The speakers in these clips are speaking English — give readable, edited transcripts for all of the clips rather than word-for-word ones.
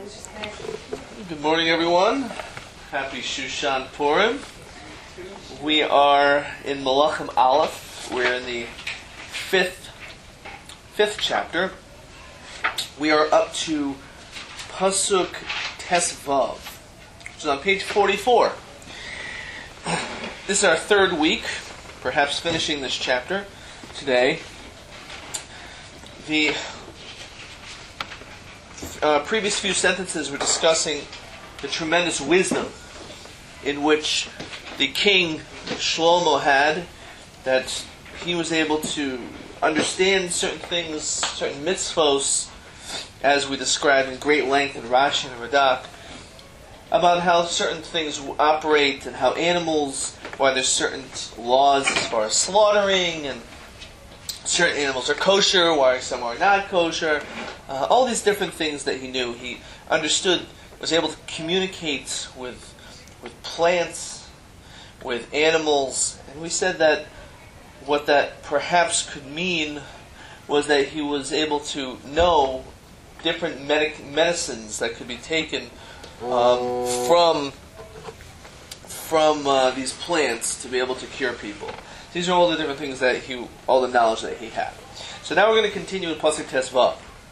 Good morning, everyone. Happy Shushan Purim. We are in Malachim Aleph. We're in the fifth chapter. We are up to Pasuk Tesvav, which is on page 44. This is our third week, perhaps finishing this chapter today. The previous few sentences were discussing the tremendous wisdom in which the king Shlomo had, that he was able to understand certain things, certain mitzvos, as we described in great length in Rashi and Radak, about how certain things operate and how animals, why there's certain laws as far as slaughtering, and certain animals are kosher, why some are not kosher. All these different things that he knew. He understood, was able to communicate with plants, with animals. And we said that what that perhaps could mean was that he was able to know different medicines that could be taken from these plants to be able to cure people. These are all the different things that all the knowledge that he had. So now we're going to continue in Pasuk Tesvav.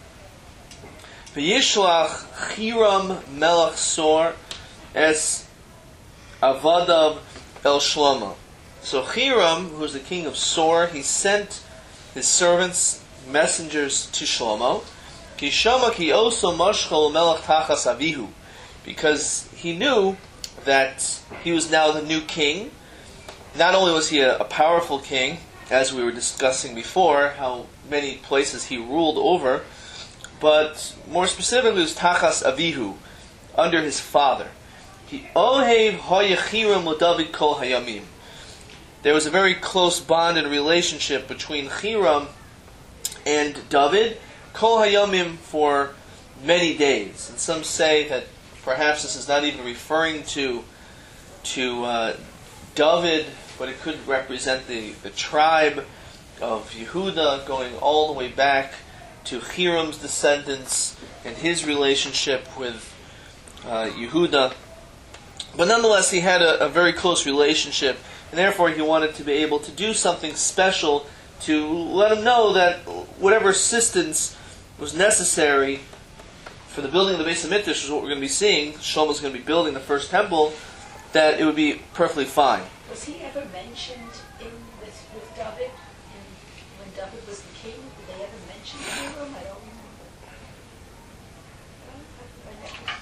V'yishlach Hiram melech Sor es avadav el Shlomo. So Hiram, who is the king of Sor, he sent his servants, messengers to Shlomo. Ki shama ki oso mashchol melech tachas avihu, because he knew that he was now the new king. Not only was he a powerful king, as we were discussing before, how many places he ruled over, but more specifically was Tachas Avihu, under his father. He Ohev Hayachiram David Kol Hayamim. There was a very close bond and relationship between Hiram and David, Kol Hayamim, for many days. And some say that perhaps this is not even referring to David, but it could represent the tribe of Yehuda, going all the way back to Hiram's descendants and his relationship with Yehuda. But nonetheless, he had a very close relationship, and therefore he wanted to be able to do something special to let him know that whatever assistance was necessary for the building of the Beis HaMikdash, which is what we're going to be seeing, Shlomo's going to be building the first temple, that it would be perfectly fine. Was he ever mentioned with David? When David was the king, did they ever mention Hiram? I don't remember.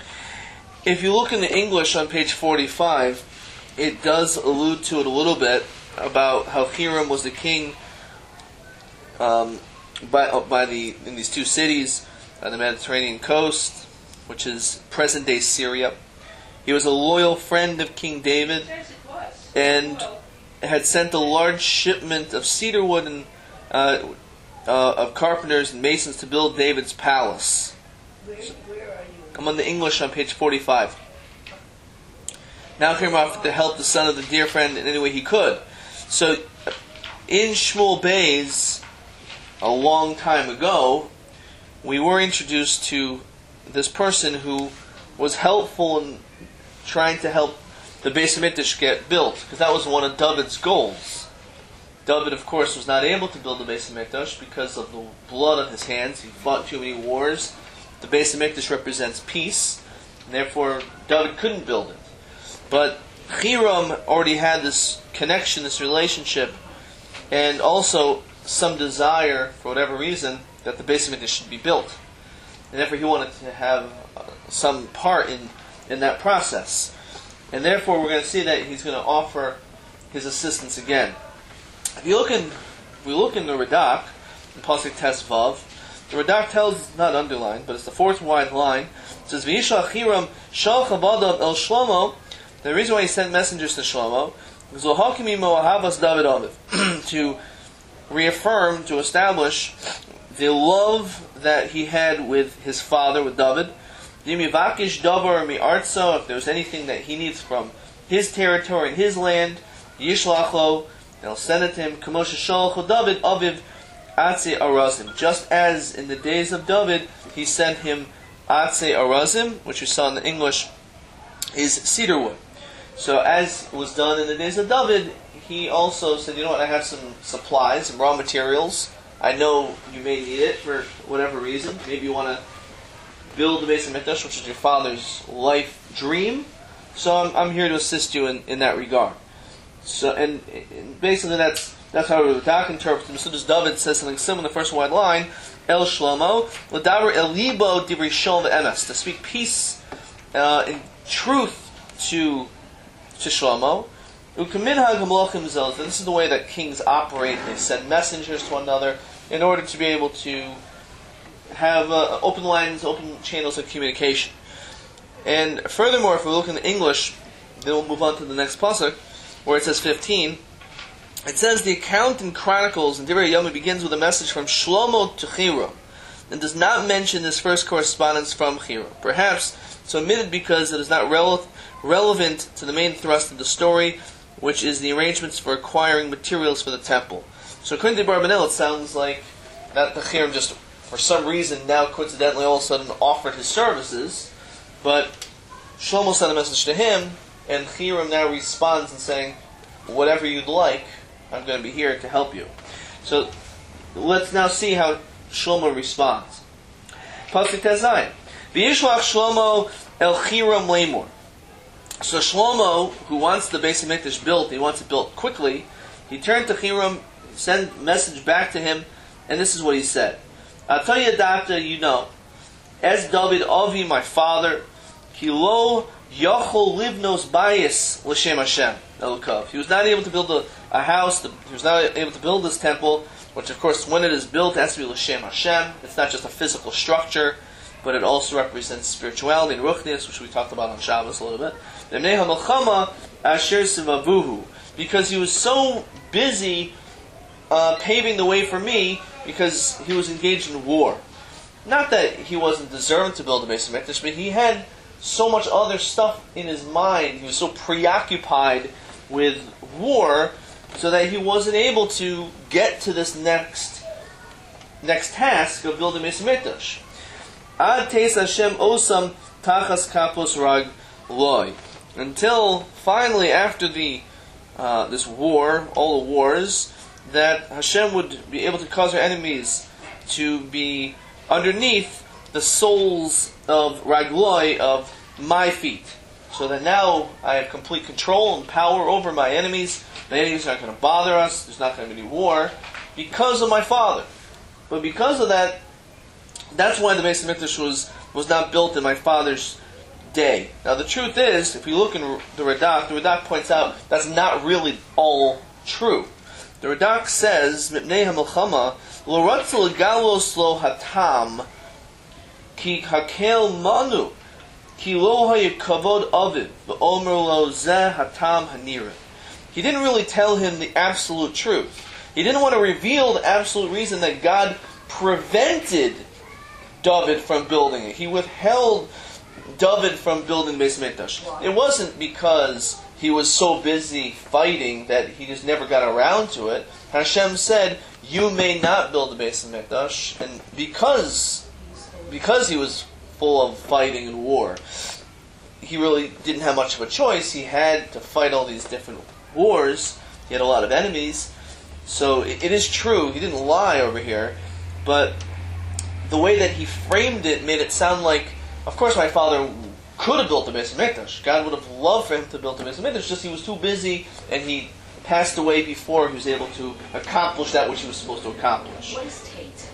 If you look in the English on page 45, it does allude to it a little bit about how Hiram was the king in these two cities on the Mediterranean coast, which is present-day Syria. He was a loyal friend of King David, and had sent a large shipment of cedar wood and of carpenters and masons to build David's palace. Where are you? I'm on the English on page 45. Now Hiram offered to help the son of the dear friend in any way he could. So, in Shmuel Beis, a long time ago, we were introduced to this person who was helpful in trying to help the Beis HaMikdash get built, because that was one of David's goals. David, of course, was not able to build the Beis HaMikdash because of the blood on his hands. He fought too many wars. The Beis HaMikdash represents peace, and therefore David couldn't build it. But Hiram already had this connection, this relationship, and also some desire, for whatever reason, that the Beis HaMikdash should be built. And therefore he wanted to have some part in that process. And therefore we're going to see that he's going to offer his assistance again. If we look in the Radak, in Pasuk Tesvav, the Radak tells, not underlined, but it's the fourth wide line. It says, V'yishlach Hiram shalach avadav el Shlomo. The reason why he sent messengers to Shlomo was l'hakim imo ahavas David aviv, to reaffirm, to establish the love that he had with his father, with David. If there's anything that he needs from his territory and his land, Yishlachlo, they'll send it to him. Kamosha Shalach David Aviv Atze Arazim. Just as in the days of David, he sent him Atse Arazim, which we saw in the English, is cedar wood. So as was done in the days of David, he also said, you know what, I have some supplies, some raw materials. I know you may need it for whatever reason. Maybe you want to build the Beis HaMikdash, which is your father's life dream. So I'm here to assist you in that regard. So and basically that's how Radak interprets it. As soon as David says something similar in the first wide line, El Shlomo, L'daber El Libo Dibri Shalom Ve'emes, to speak peace and truth to Shlomo. U'kaminhag HaMelachim Zel, this is the way that kings operate. They send messengers to one another in order to be able to have open lines, open channels of communication. And furthermore, if we look in the English, then we'll move on to the next pasuk, where it says 15. It says the account in Chronicles in Divrei Yomi begins with a message from Shlomo to Hiram, and does not mention this first correspondence from Hiram. Perhaps it's omitted because it is not relevant to the main thrust of the story, which is the arrangements for acquiring materials for the temple. So according to Barbanel, it sounds like that the Hiram just, for some reason, now coincidentally all of a sudden offered his services, but Shlomo sent a message to him, and Hiram now responds and saying, whatever you'd like, I'm going to be here to help you. So let's now see how Shlomo responds. Pasuk Tezayin. V'yishlach Shlomo el Hiram lemor. So Shlomo, who wants the Beis HaMikdash built, he wants it built quickly, he turned to Hiram, sent a message back to him, and this is what he said. I'll tell you, Adapta, you know, as David Avi, my father, ki lo yachol livnos bayis l'shem Hashem elokov. He was not able to build a house, he was not able to build this temple, which of course, when it is built, it has to be l'shem Hashem. It's not just a physical structure, but it also represents spirituality and ruchnius, which we talked about on Shabbos a little bit. Because he was so busy paving the way for me, because he was engaged in war. Not that he wasn't deserving to build the Beis HaMikdash, but he had so much other stuff in his mind. He was so preoccupied with war, so that he wasn't able to get to this next task of building Beis HaMikdash. Ad teis Hashem osam tachas kapos rag loy. Until finally, after this war, all the wars, that Hashem would be able to cause our enemies to be underneath the soles of ragloi, of my feet. So that now I have complete control and power over my enemies. My enemies aren't going to bother us. There's not going to be any war because of my father. But because of that, that's why the Beis HaMikdash was not built in my father's day. Now the truth is, if you look in the Radak points out that's not really all true. The Radak says, Mipnei HaMelchama, Lo ratzu legalos lo hatam, ki hakel manu, ki lo hayakavod aviv, ve'omer lo zeh hatam hanira. He didn't really tell him the absolute truth. He didn't want to reveal the absolute reason that God prevented David from building it. He withheld David from building the Beis HaMikdash. It wasn't because he was so busy fighting that he just never got around to it. Hashem said, you may not build the Beis HaMikdash, and because he was full of fighting and war, he really didn't have much of a choice. He had to fight all these different wars. He had a lot of enemies. So it is true, he didn't lie over here, but the way that he framed it made it sound like, of course my father could have built the Beis HaMikdash. God would have loved for him to build the Beis HaMikdash, just he was too busy and he passed away before he was able to accomplish that which he was supposed to accomplish. What is Tate?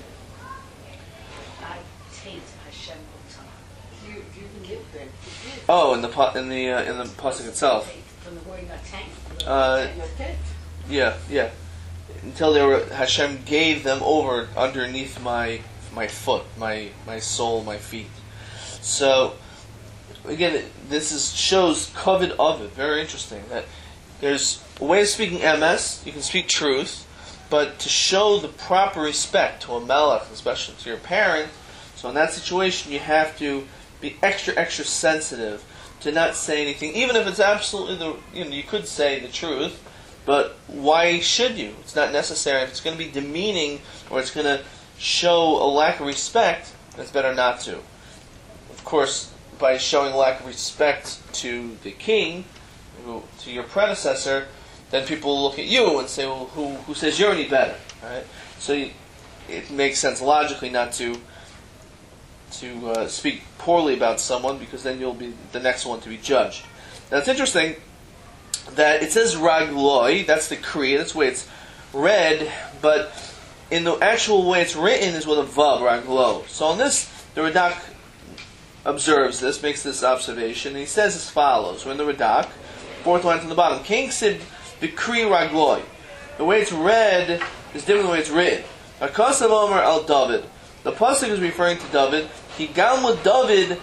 I Tate Hashem B'Tah. You can get that. Oh, in the pasuk itself. From the word Tank. Yeah. Until Hashem gave them over underneath my foot, my soul, my feet. So again, this shows covet of it. Very interesting that there's a way of speaking emes. You can speak truth, but to show the proper respect to a melech, especially to your parent. So in that situation, you have to be extra sensitive to not say anything, even if it's absolutely you could say the truth. But why should you? It's not necessary. If it's going to be demeaning or it's going to show a lack of respect, it's better not to. of course, by showing lack of respect to the king, to your predecessor, then people will look at you and say, well, who says you're any better? Right? So it makes sense logically not to speak poorly about someone, because then you'll be the next one to be judged. Now it's interesting that it says ragloi, that's the Kriya, that's the way it's read, but in the actual way it's written is with a vav, raglo. So on this, the Radak observes this, makes this observation, and he says as follows. We're in the Radak, fourth line from the bottom. King Sid Bikri Ragloi. The way it's read is different than the way it's written. Akasav Omer al David. The pasuk is referring to David. He gam with David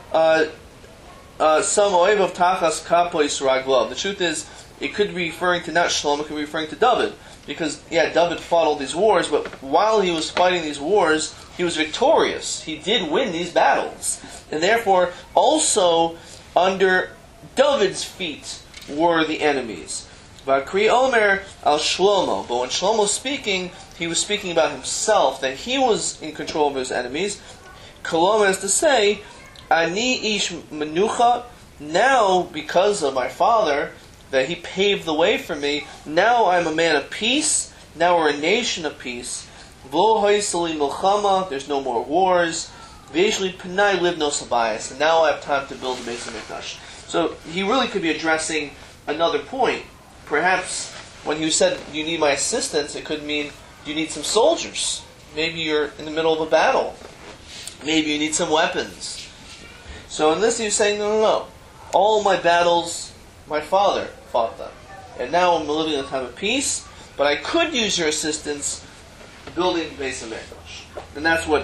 some oev of tachas kapois raglov. The truth is, it could be referring to not Shlomo, it could be referring to David. Because, David fought all these wars, but while he was fighting these wars, he was victorious. He did win these battles. And therefore, also, under David's feet were the enemies. Vakri Omer al Shlomo. But when Shlomo was speaking, he was speaking about himself, that he was in control of his enemies. Kolom is to say, Ani ish menucha, now, because of my father, that he paved the way for me, now I'm a man of peace, now we're a nation of peace. V'lo ha'isali milchama, there's no more wars. V'yeshli penai live no sabayas, and now I have time to build the Beis HaMikdash. So he really could be addressing another point. Perhaps when he said, you need my assistance, it could mean you need some soldiers. Maybe you're in the middle of a battle. Maybe you need some weapons. So in this he's saying, no. All my battles, my father fought them. And now I'm living in a time of peace, but I could use your assistance building the Beis HaMikdash. And that's what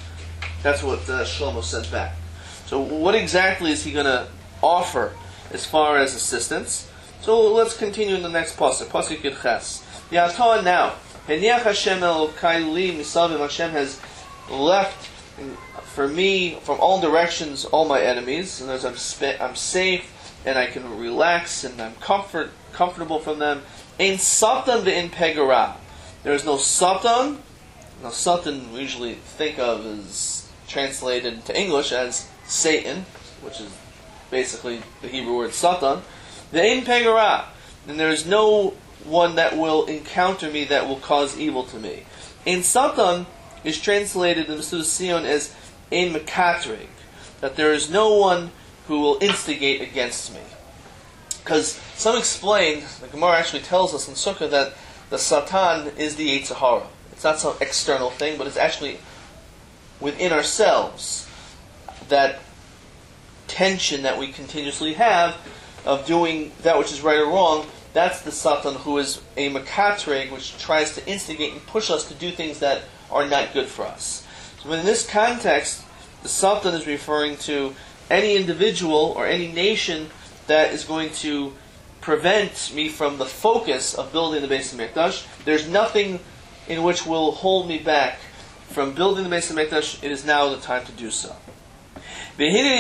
Shlomo said back. So what exactly is he going to offer as far as assistance? So let's continue in the next pasuk. Pasuk Yud Ches. Ya'atah now. Heniach Hashem Elokai li misavim. Hashem has left for me from all directions all my enemies, and as I'm safe and I can relax and I'm comfortable from them. Ein satan ve'in pegara. There is no satan. Now satan we usually think of as translated to English as Satan, which is basically the Hebrew word satan. Ve'in pegara. And there is no one that will encounter me that will cause evil to me. Ein satan is translated in the Mesudas Sion as ein mekatrig, that there is no one who will instigate against me. Because some explained, the Gemara actually tells us in Sukkah that the Satan is the Yetzer Hara. It's not some external thing, but it's actually within ourselves. That tension that we continuously have of doing that which is right or wrong, that's the Satan who is a mekatreg, which tries to instigate and push us to do things that are not good for us. So in this context, the Satan is referring to any individual or any nation that is going to prevent me from the focus of building the Beis HaMikdash. There's nothing in which will hold me back from building the Beis HaMikdash. It is now the time to do so. Again,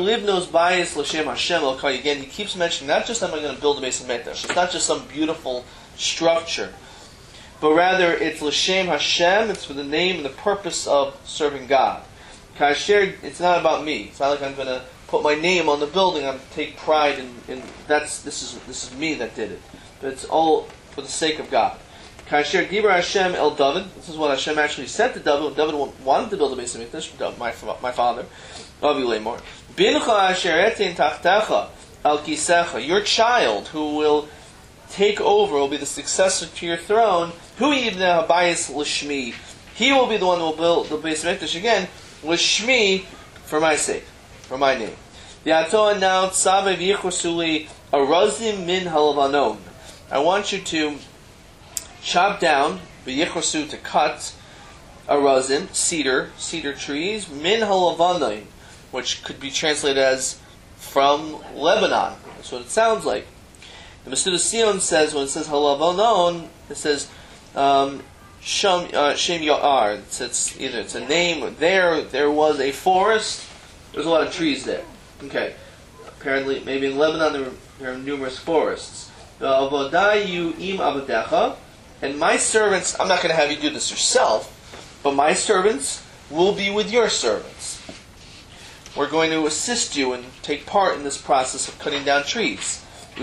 he keeps mentioning not just am I going to build the Beis HaMikdash. It's not just some beautiful structure, but rather it's L'Shem Hashem. It's for the name and the purpose of serving God. It's not about me. It's not like I'm going to put my name on the building. I'm take pride in this is me that did it. But it's all for the sake of God. Kasher Dibra Hashem El David. This is what Hashem actually said to David. David wanted to build a Beis HaMikdash. My father, Avi Lemor. Bincha Asher Etin Tachtecha Al Kisecha. Your child who will take over, will be the successor to your throne. Hu Yibnei Habayis L'Shmi. He will be the one who will build the Beis HaMikdash again. L'Shmi, for my sake, for my name. Ya'atoa now Tzavev Yichosuli Arazim Min Halavanon. I want you to chop down, v'yichosu, to cut, arazim, cedar trees, min halavanon, which could be translated as from Lebanon. That's what it sounds like. The Mesudas Sion says, when it says halavanon, it says shem ya'ar. It's either it's a name, or there was a forest, there's a lot of trees there. Okay. Apparently, maybe in Lebanon there are numerous forests. V'avodayu im avadecha. And my servants, I'm not going to have you do this yourself, but my servants will be with your servants. we're going to assist you and take part in this process of cutting down trees.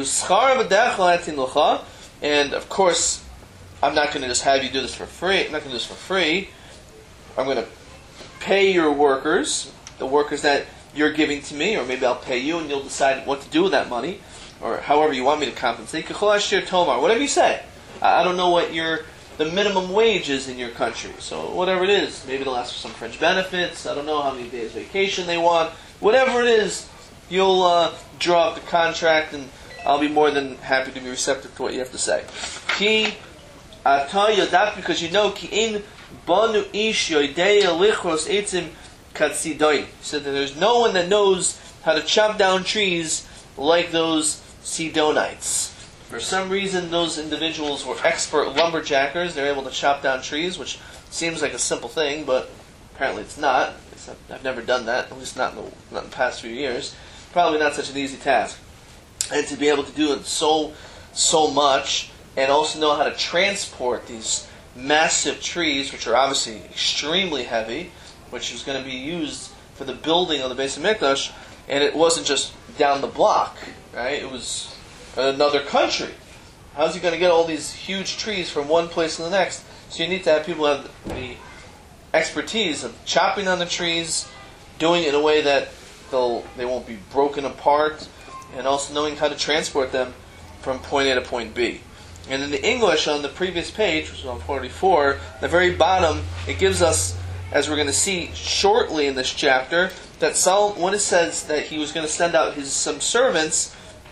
And of course, I'm not going to just have you do this for free. I'm not going to do this for free. I'm going to pay your workers, the workers that you're giving to me, or maybe I'll pay you and you'll decide what to do with that money, or however you want me to compensate. Whatever you say. I don't know what the minimum wage is in your country. So whatever it is, maybe they'll ask for some fringe benefits. I don't know how many days vacation they want. Whatever it is, you'll draw up the contract, and I'll be more than happy to be receptive to what you have to say. Ki ata yodat, because you know ki in banu ish yoidei lichros etzim katzidoin. He said that there's no one that knows how to chop down trees like those Sidonites. For some reason, those individuals were expert lumberjackers. They're able to chop down trees, which seems like a simple thing, but apparently it's not. I've never done that, at least not in the past few years. Probably not such an easy task. And to be able to do it so much, and also know how to transport these massive trees, which are obviously extremely heavy, which is going to be used for the building of the Beis HaMikdash, and it wasn't just down the block, right? It was another country. How's he going to get all these huge trees from one place to the next? So you need to have people have the expertise of chopping down the trees, doing it in a way that they won't be broken apart, and also knowing how to transport them from point A to point B. And in the English on the previous page, which is on 44, the very bottom, it gives us, as we're going to see shortly in this chapter, that Solomon, when it says that he was going to send out some servants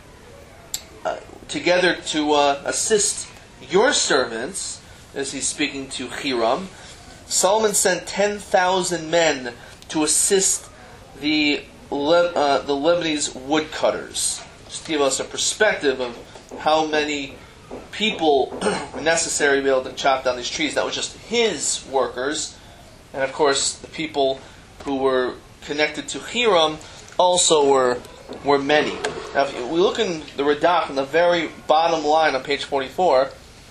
together to assist your servants, as he's speaking to Hiram, Solomon sent 10,000 men to assist the Lebanese woodcutters. Just to give us a perspective of how many people were necessary to be able to chop down these trees. That was just his workers, and of course the people who were connected to Hiram also were many. Now, if we look in the Radak, in the very bottom line on page 44,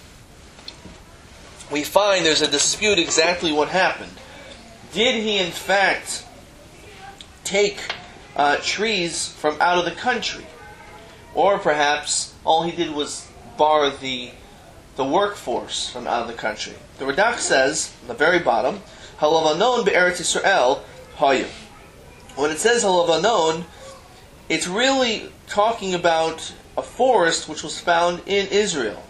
we find there's a dispute exactly what happened. Did he in fact take trees from out of the country? Or perhaps all he did was borrow the workforce from out of the country. The Radak says, on the very bottom, Halavanon be'eretz Yisrael hayu. When it says Halavanon, it's really talking about a forest which was found in Israel.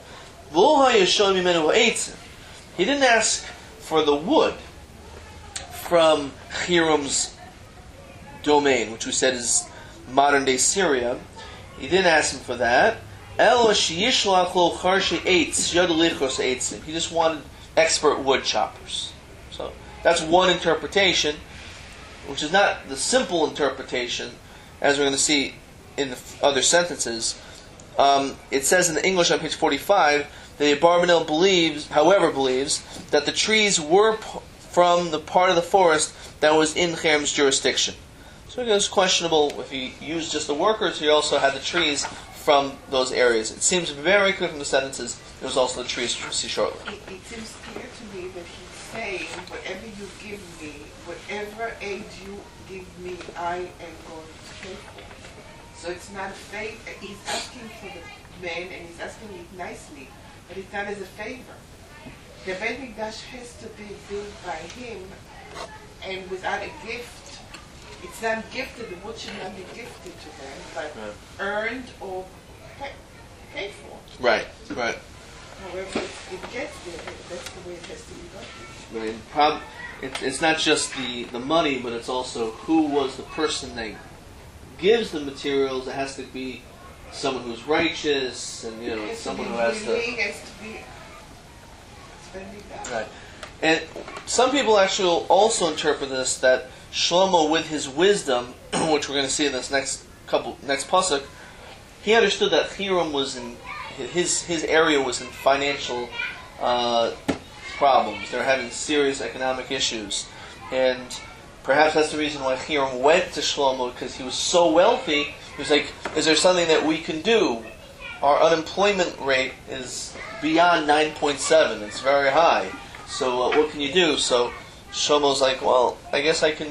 He didn't ask for the wood from Hiram's domain, which we said is modern day Syria. He didn't ask him for that. He just wanted expert wood choppers. So that's one interpretation, which is not the simple interpretation, as we're going to see in the other sentences. It says in the English on page 45 that Abarbanel believes that the trees were from the part of the forest that was in Hiram's jurisdiction. So it was questionable if he used just the workers, he also had the trees from those areas. It seems very clear from the sentences it was also the trees, which we'll see shortly. It seems clear to me that he's saying, whatever you give me, whatever aid you give me, I am going to pay for. So it's not a favor. He's asking for the man, and he's asking it nicely, but it's not as a favor. The Beit Mikdash has to be built by him, and without a gift, it's not gifted. The wood should not be gifted to them, but earned or paid for. Right. However it gets there, that's the way it has to be done. Right. It's not just the money, but it's also who was the person that gives the materials. It has to be someone who's righteous, and someone who has to. Has to be spending that. Right. And some people actually also interpret this that Shlomo, with his wisdom, which we're going to see in this next pasuk, he understood that Hiram was in his area was in financial problems. They're having serious economic issues, and perhaps that's the reason why Hiram went to Shlomo, because he was so wealthy. He was like, "Is there something that we can do? Our unemployment rate is beyond 9.7. It's very high. So what can you do?" So Shlomo's like, "Well, I guess I can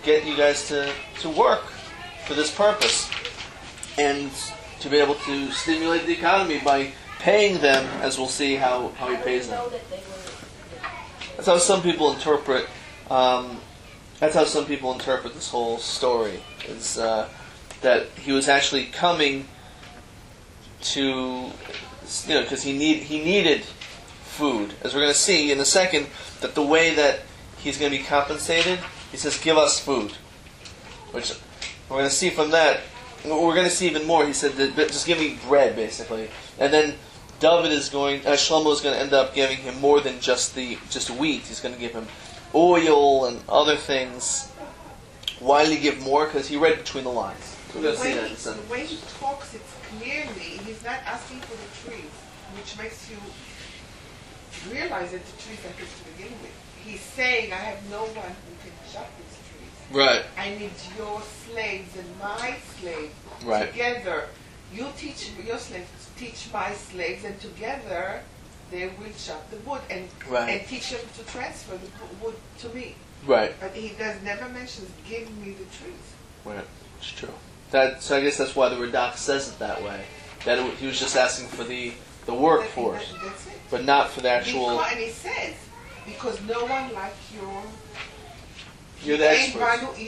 get you guys to work for this purpose, and to be able to stimulate the economy by paying them, as we'll see how he pays them. Know that they were. That's how some people interpret. That's how some people interpret this whole story. Is that he was actually coming to, because he needed food, as we're going to see in a second. That the way that he's going to be compensated, he says, "Give us food," which we're going to see from that. We're going to see even more. He said, "Just give me bread," basically, and then Shlomo is going to end up giving him more than just wheat. He's going to give him oil and other things. Why did he give more? Because he read between the lines. We're going to see that in a second. The way he talks, it's clearly, he's not asking for the trees, which makes you realize that the trees are his to begin with. He's saying, I have no one who can chop these trees. Right. I need your slaves and my slaves Right. together. You teach your slaves, teach my slaves, and together they will chop the wood and teach them to transfer the wood to me. Right. But he never mentions, give me the trees. Right. It's true. So I guess that's why the Radak says it that way. That he was just asking for the workforce, That's it. but not for the actual. And he says, because no one like You're the expert.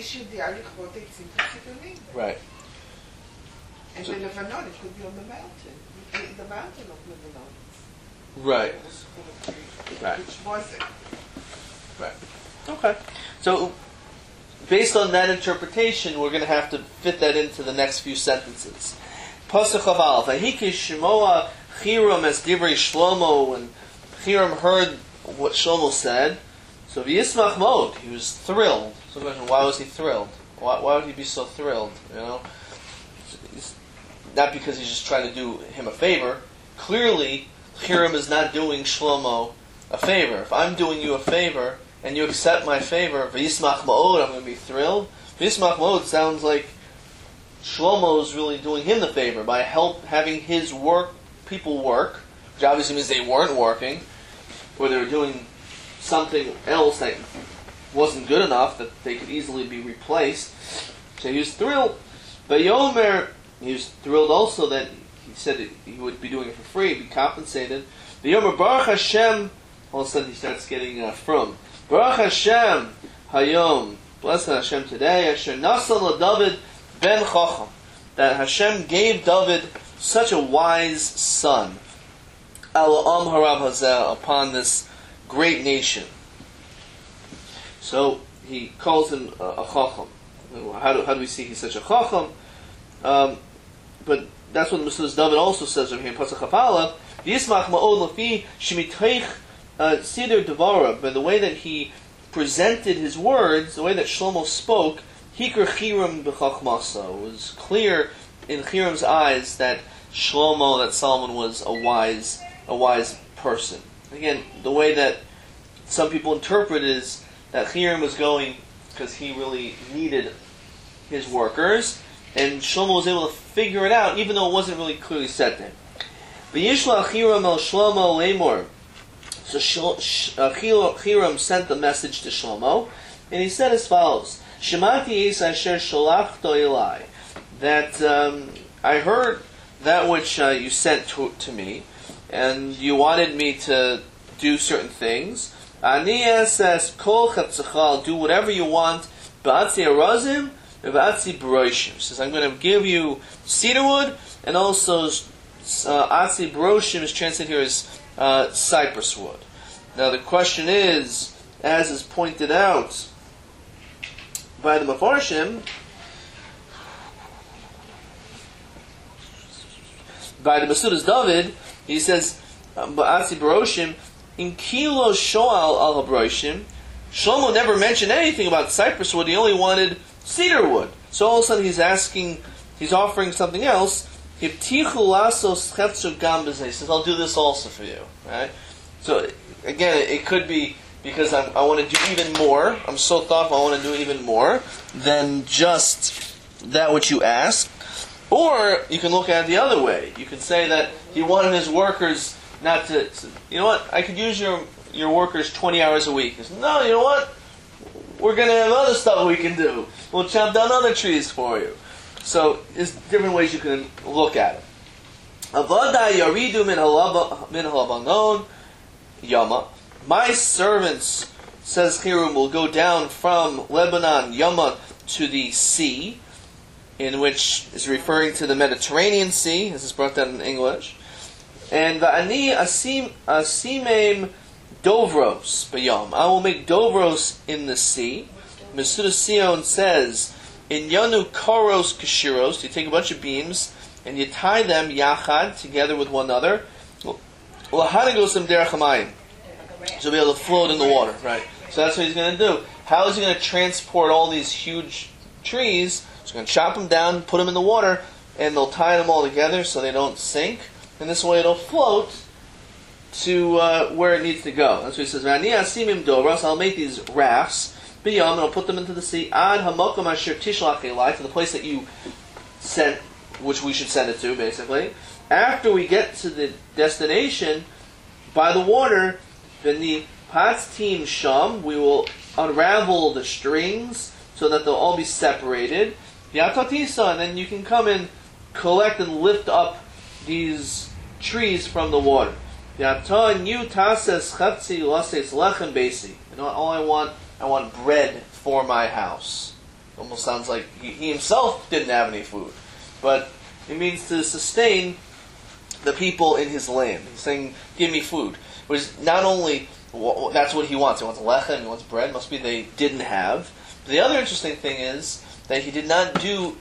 Right. And the Lebanon, it could be on the mountain. The mountain of Lebanon. Right. Right. Which wasn't. Right. Okay. So, based on that interpretation, we're going to have to fit that into the next few sentences. Pasuk Chaval. Vayiki Shimoa Chiram es Divrei Shlomo, and Chiram heard what Shlomo said. So V'yismach Mod, he was thrilled. So the question, why was he thrilled? Why would he be so thrilled? It's not because he's just trying to do him a favor. Clearly, Chiram is not doing Shlomo a favor. If I'm doing you a favor, and you accept my favor, V'yismach Ma'od, I'm going to be thrilled. V'yismach Ma'od sounds like Shlomo is really doing him the favor by having his people work, which obviously means they weren't working, or they were doing something else that wasn't good enough, that they could easily be replaced. So he was thrilled. But Yomer, he was thrilled also that he said that he would be doing it for free, be compensated. The Yomer Baruch Hashem, all of a sudden he starts getting from. Baruch Hashem Hayom, blessed Hashem today, Asher Nasal David ben Chacham, that Hashem gave David such a wise son, Al Am Harav Hazeh, upon this great nation. So he calls him a Chacham. How do we see he's such a Chacham? But that's what Mesilas David also says over here in Pasuk Chapala. Yismach Ma'od Lafi Shemitreich Siddur Devara, by the way that he presented his words, the way that Shlomo spoke, Hikr Chiram b'Chachmasa. It was clear in Chiram's eyes that Solomon was a wise person. Again, the way that some people interpret is that Chiram was going because he really needed his workers, and Shlomo was able to figure it out, even though it wasn't really clearly said to him. V'yishla Chiram el Shlomo leimor. So Chiram sent the message to Shlomo, and he said as follows: Shemati es asher sholachto elai, that I heard that which you sent to me, and you wanted me to do certain things. Ani says kol chatzacha, do whatever you want. Ba'atzi arazim, ba'atzi baroshim. Says I'm going to give you cedar wood, and also atzi baroshim is translated here as cypress wood. Now the question is, as is pointed out by the Mefarshim, by the Mesilas David, he says, Ba'atzi Baroshim, in Kilo Shoal al Baroshim, Shlomo never mentioned anything about cypress wood, he only wanted cedar wood. So all of a sudden he's offering something else. He says, I'll do this also for you. Right? So again, it could be because I want to do even more. I'm so thoughtful, I want to do even more than just that which you asked. Or you can look at it the other way. You can say that he wanted his workers not to, you know what, I could use your workers 20 hours a week. He says, no, you know what, we're going to have other stuff we can do. We'll chop down other trees for you. So there's different ways you can look at it. Avada yaridu min halabanon yama. My servants, says Hiram, will go down from Lebanon, Yama, to the sea, in which is referring to the Mediterranean Sea, as is brought down in English. And va'ani asimem dovros bayam. I will make dovros in the sea. Mesuda Sion says, in yanu karos kashiros, you take a bunch of beams and you tie them yachad, together with one another. Lahadagosam derech hamayim. So be able to float in the water, right? So that's what he's going to do. How is he going to transport all these huge trees? He's going to chop them down, put them in the water, and they'll tie them all together so they don't sink. And this way it'll float to where it needs to go. That's what he says. I'll make these rafts, and I'll put them into the sea, ad hamokum asher tishlach elai, to the place that you sent, which we should send it to, basically. After we get to the destination, by the water, then the Patztim Sham, we will unravel the strings so that they'll all be separated. Yatatisa, and then you can come and collect and lift up these trees from the water. Yata new tases chatzi lases lechem basi. You know, all I want bread for my house. Almost sounds like he himself didn't have any food, but it means to sustain the people in his land. He's saying, "Give me food." Which is not only that's what he wants. He wants lechem. He wants bread. Must be they didn't have. But the other interesting thing is that he did not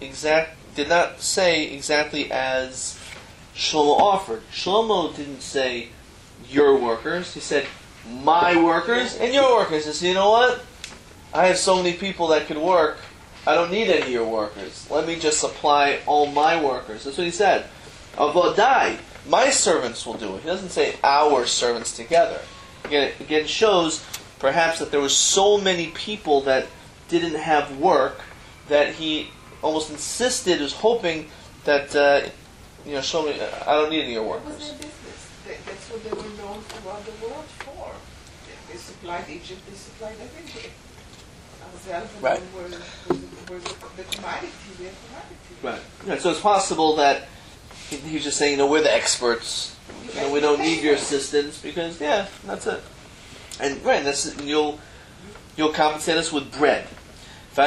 say exactly as Shlomo offered. Shlomo didn't say your workers. He said my workers and your workers. He said, you know what? I have so many people that could work. I don't need any of your workers. Let me just supply all my workers. That's what he said. Avodai, my servants will do it. He doesn't say our servants together. Again, shows perhaps that there were so many people that didn't have work that he almost insisted, was hoping that, show me, I don't need any of your What was workers. their business? That's what they were known throughout the world for. They supplied Egypt, they supplied everywhere. Right. Were the commodity, their commodity. Right. Yeah, so it's possible that he's just saying, we're the experts. We don't need your assistance because, that's it. And you'll compensate us with bread. So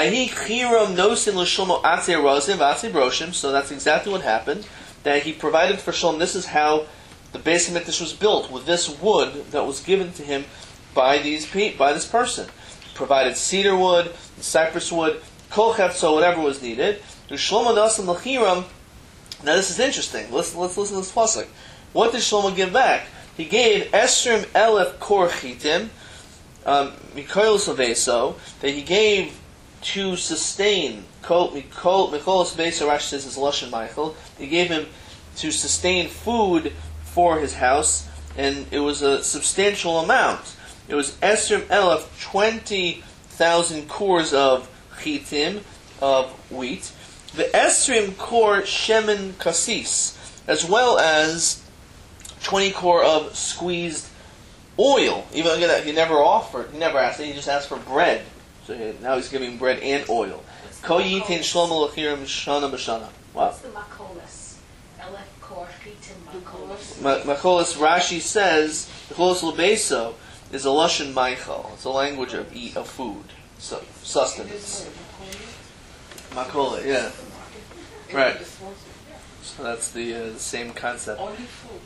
that's exactly what happened. That he provided for Shalom. This is how the Beis HaMikdash was built, with this wood that was given to him by this person. He provided cedar wood, cypress wood, kol chetzo, whatever was needed. Now this is interesting. Let's listen to this pasuk. What did Shlomo give back? He gave Esrim Elef Kor Chitim, Mikolos Aveso, that he gave to sustain Mikolos Aveso. Rashi says is Lashon Michael. He gave him to sustain food for his house, and it was a substantial amount. It was Esrim Elef, 20,000 kors of Chitim, of wheat. The Esrim Kor Shemen Kasis, as well as 20 kor of squeezed oil. Even though he never asked it, he just asked for bread. So now he's giving bread and oil. Ko yitin shlomo l'chirim shana b'shana. What's the makolas? Elef kor chitim makolas. Makolas, Rashi says, makolas l'beso is a lashon Michael. It's a language of food, so sustenance. Makola, yeah. Right. So that's the same concept. Only food.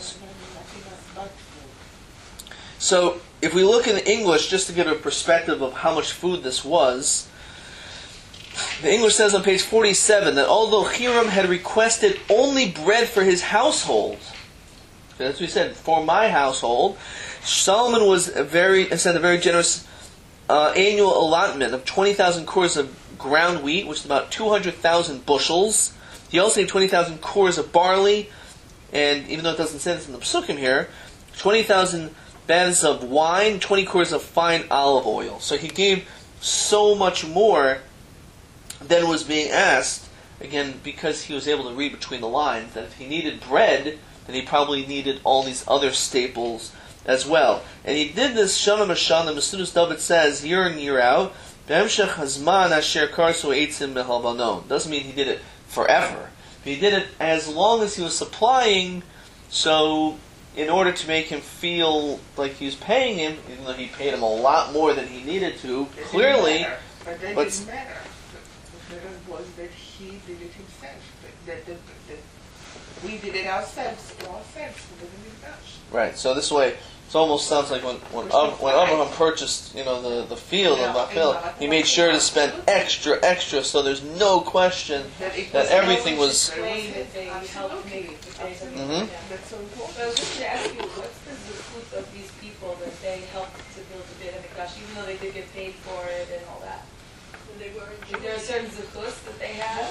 So, if we look in English, just to get a perspective of how much food this was, the English says on page 47 that although Hiram had requested only bread for his household, as we said, for my household, Solomon was a very generous annual allotment of 20,000 kors of ground wheat, which is about 200,000 bushels. He also gave 20,000 kors of barley, and even though it doesn't say this in the Pesukim here, 20,000 baths of wine, 20 kors of fine olive oil. So he gave so much more than was being asked, again, because he was able to read between the lines, that if he needed bread, then he probably needed all these other staples as well. And he did this Shana Mashana, Mesudus David says, year in, year out, Be'emshech hazman asher karsu eitzim behalvanon. Doesn't mean he did it forever. But he did it as long as he was supplying, so in order to make him feel like he was paying him, even though he paid him a lot more than he needed to, clearly. But that didn't matter. The matter was that he did it himself. That we did it ourselves to ourselves. We didn't need much. Right. So this way, it almost sounds like when Abraham purchased, the field of Bethel, he made sure to spend extra, so there's no question that everything was. Absolutely. Mm-hmm. That's so important. So I was just going to ask you, what's the zechut of these people that they helped to build the Beit HaMikdash, even though they did get paid for it and all that? When they were, is there a certain zechuts that they had?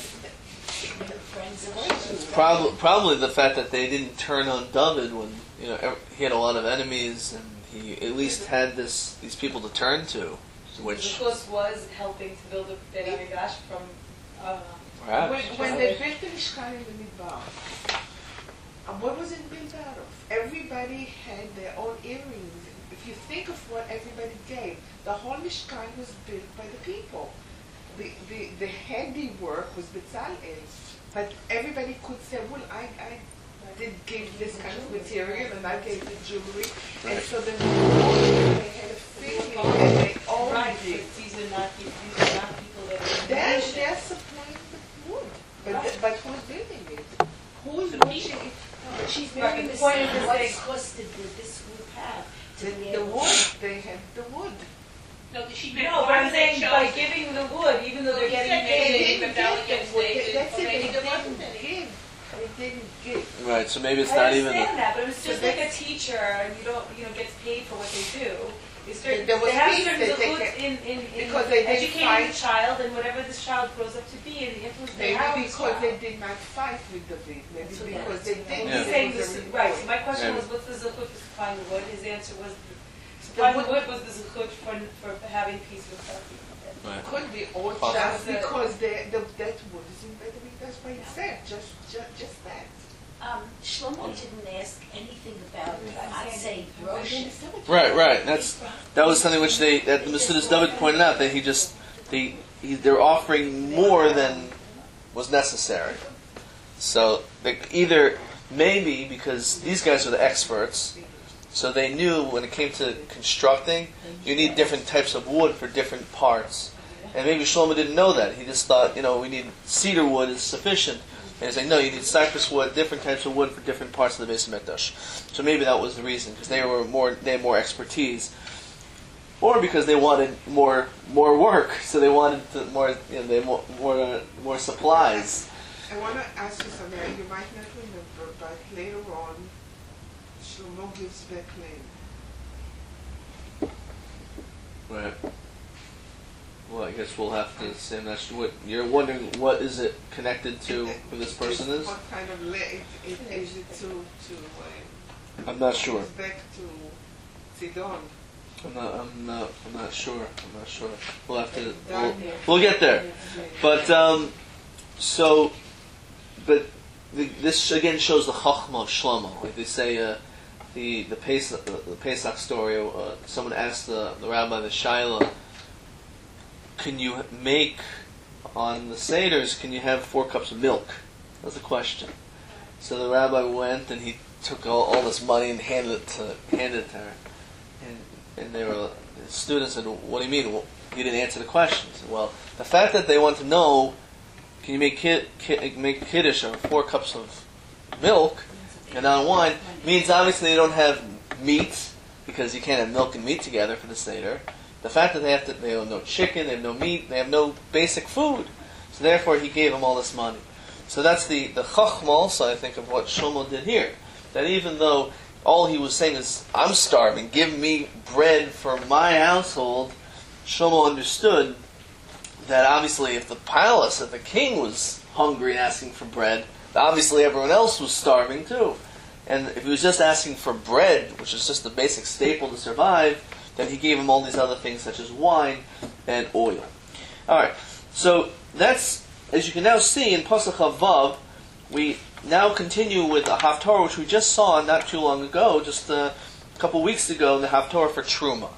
It's probably the fact that they didn't turn on David when he had a lot of enemies, and he at least had these people to turn to, which zechut was helping to build the Beit HaMikdash from. Perhaps. When they built the Mishkan in the Midbar, what was it built out of? Everybody had their own earrings. If you think of what everybody gave, the whole Mishkan was built by the people. The handiwork was Bezalel's. But everybody could say, well, I did give this kind of material and I gave the jewelry. Right. And so then they had a feeling and they all did. But these are not people that are They're supplying the wood. But who's building it? Who's pushing it? But she's Right, very the the point same. is What they- cost did this group have to be The able wood, they had the wood. No, she No, but I'm saying by giving the wood, even though they're Well, getting he said paid. but that was give the wood. yesterday, That's so it, maybe they there wasn't didn't any. give. They didn't give. right. So maybe it's I not even. understand that, but it's So just like a that's- teacher, and you don't, gets paid for what they do. It's certain, There was they have fees certain that they zechuts get- in because they didn't educating fight. the child and whatever this child grows up to be and the influence they Maybe have on this because child. they did not fight with the big. Maybe That's what because that they is. didn't. Yeah. He's saying this, right, so my question Yeah. was, what's the zechut for supplying the wood? His answer was, supplying the wood was the zechut for having peace with other people. Right. Could be, or Possible. just because that wood is in Beit HaMikdash by itself. Just that. Shlomo didn't ask anything about, I'd say, Rosh. Right. That was something which that the Mesilas David pointed out, that they're offering more than was necessary. So maybe because these guys are the experts, so they knew when it came to constructing, you need different types of wood for different parts. And maybe Shlomo didn't know that. He just thought, we need cedar wood is sufficient. And he's like, no, you need cypress wood, different types of wood for different parts of the Beis HaMikdash. So maybe that was the reason, because they had more expertise, or because they wanted more work, so they wanted more supplies. I want to ask you something. You might not remember, but later on, Shlomo gives back land. Right. Well, I guess we'll have to say that's what you're wondering. What is it connected to? Who this person is? What kind of land is it to? I'm not sure. It's back to Sidon. I'm not sure. We'll have to. We'll get there. But this again shows the chachma of Shlomo. Like they say, the Pesach story. Someone asked the rabbi the shaila, can you make on the seders? Can you have 4 cups of milk? That was the question. So the rabbi went and he took all this money and handed it to her. And the students said, "What do you mean? Well, you didn't answer the question." He said, well, the fact that they want to know, can you make kiddush or 4 cups of milk and not wine, means obviously they don't have meat, because you can't have milk and meat together for the seder. The fact that they have no chicken, they have no meat, they have no basic food. So therefore he gave them all this money. So that's the chachma also, I think, of what Shlomo did here. That even though all he was saying is, I'm starving, give me bread for my household, Shlomo understood that obviously if the king was hungry and asking for bread, obviously everyone else was starving too. And if he was just asking for bread, which is just the basic staple to survive, then he gave him all these other things such as wine and oil. Alright, so that's, as you can now see in Pasuk Vav, we now continue with a Haftorah which we just saw not too long ago, just a couple weeks ago, in the Haftorah for Truma.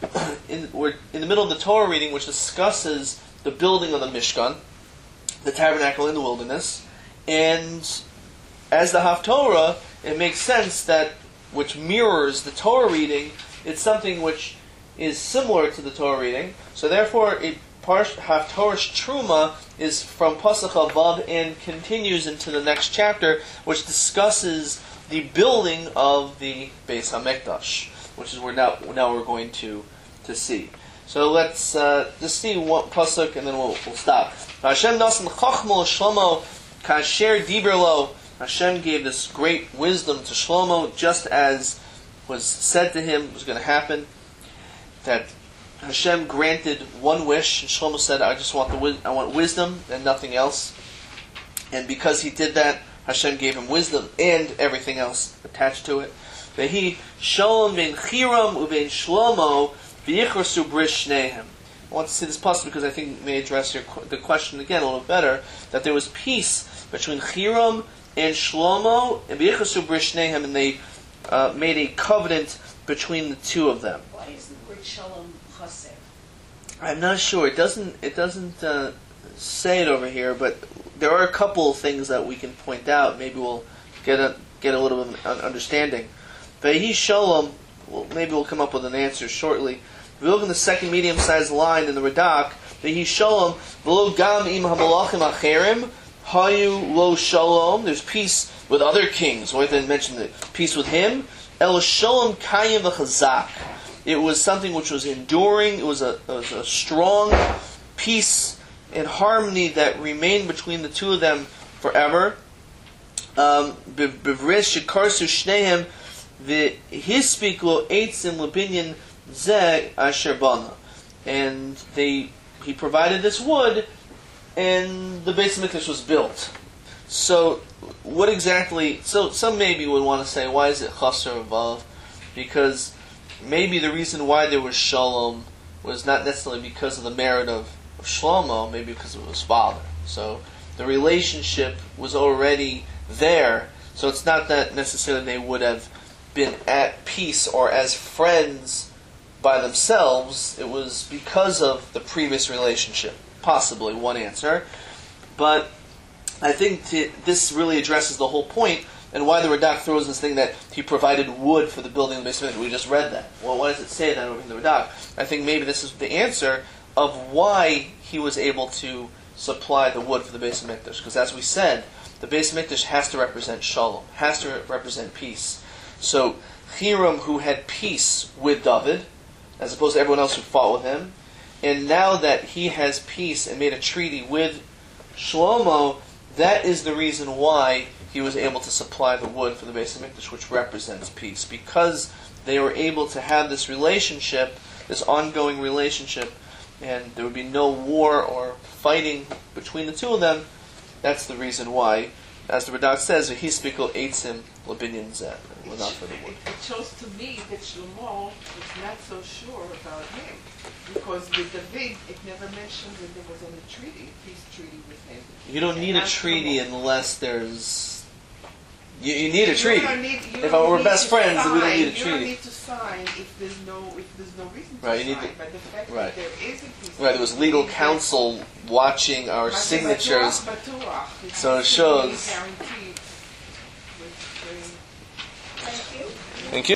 we're in the middle of the Torah reading, which discusses the building of the Mishkan, the tabernacle in the wilderness, and as the Haftorah, it makes sense that, which mirrors the Torah reading, it's something which is similar to the Torah reading. So therefore, Haftorah's Truma is from Pasach Vav and continues into the next chapter, which discusses the building of the Beis HaMikdash, which is now we're going to see. So let's just see one pasuk and then we'll stop. Hashem nasan chachmo Shlomo kasher diberlo. Hashem gave this great wisdom to Shlomo, just as was said to him was going to happen. That Hashem granted one wish, and Shlomo said, "I just want I want wisdom and nothing else." And because he did that, Hashem gave him wisdom and everything else attached to it. Vehi shalom ben Chiram uben Shlomo v'yichrasu brish shnehem. I want to see this pasuk because I think it may address the question again a little better. That there was peace between Chiram and Shlomo and v'yichrasu brish shnehem, and they made a covenant between the two of them. Why is the word shalom chaser? I'm not sure. It doesn't say it over here, but there are a couple of things that we can point out. Maybe we'll get a little bit of an understanding. Vehi shalom. Well, maybe we'll come up with an answer shortly. If we look in the second medium-sized line in the Radak, Vehi shalom v'lo gam im hamalachim acherim hayu lo shalom. There's peace with other kings. We didn't mention the peace with him. El shalom kayim v'chazak. It was something which was enduring. It was a strong peace and harmony that remained between the two of them forever. Bivrish shekarsu shnehem v'hispik lo eitzim lebinyan zeh asher bana. And he provided this wood, and the Beis HaMikdash was built. So, what exactly? So, some maybe would want to say, why is it chaser vav? Because maybe the reason why there was shalom was not necessarily because of the merit of Shlomo, maybe because of his father. So the relationship was already there. So it's not that necessarily they would have been at peace or as friends by themselves. It was because of the previous relationship. Possibly one answer. But I think this really addresses the whole point and why the Radak throws this thing that he provided wood for the building of the Beis HaMikdash. We just read that. Well, why does it say that over in the Radak? I think maybe this is the answer of why he was able to supply the wood for the Beis HaMikdash. Because as we said, the Beis HaMikdash has to represent shalom, has to represent peace. So Hiram, who had peace with David, as opposed to everyone else who fought with him, and now that he has peace and made a treaty with Shlomo, that is the reason why he was able to supply the wood for the Beis HaMikdash, which represents peace. Because they were able to have this relationship, this ongoing relationship, and there would be no war or fighting between the two of them. That's the reason why, as the Radak says, "Hispikol eitzim lebinyan zeh." Well, not for the wood. It shows to me that Shlomo was not so sure about him, because with David, it never mentioned that there was any treaty, peace treaty with him. You don't need a treaty unless there's. You need a treaty. If we're best friends, then we don't need a treaty. You don't need to sign if there's no reason to right, sign. But the fact right. that there is a peace Right, there was legal counsel watching our signatures, so it shows. Guaranteed. Thank you. Thank you.